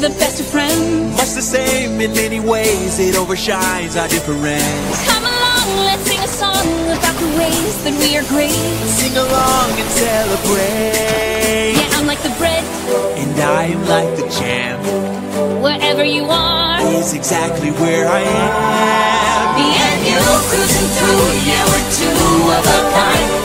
the best of friends. Much the same in many ways, it overshines our difference. Come along, let's sing a song about the ways that we are great. Sing along and celebrate. Yeah, I'm like the bread, and I am like the jam. Wherever you are is exactly where I am. Me and you cruising through, yeah, we're two of a kind.